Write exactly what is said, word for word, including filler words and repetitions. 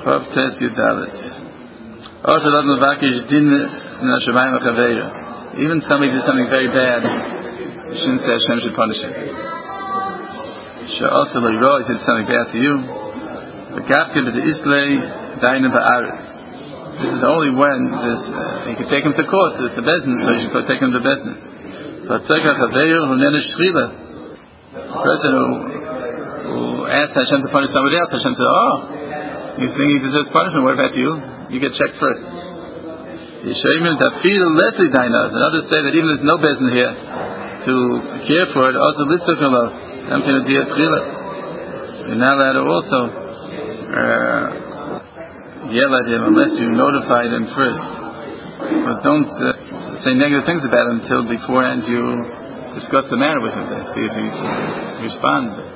Chav Tes Yudalet. Also, Rav Levakish Din Nashamayim Chaveira. Even somebody did something very bad, you shouldn't say Hashem should punish him. Also, he did something bad to you. This is only when this, uh, you can take him to court, to, to Bezdin, so you should take him to Bezdin. But the person who, who asked Hashem to punish somebody else, Hashem said, oh, you think he deserves punishment, what about you? You get checked first. And others say that even if there's no Bezdin here to care for it, also Litzuk I'm going to do a tchila. You're not allowed to also uh, yell at him unless you notify him first. Because don't uh, say negative things about him until beforehand you discuss the matter with him to see if he responds.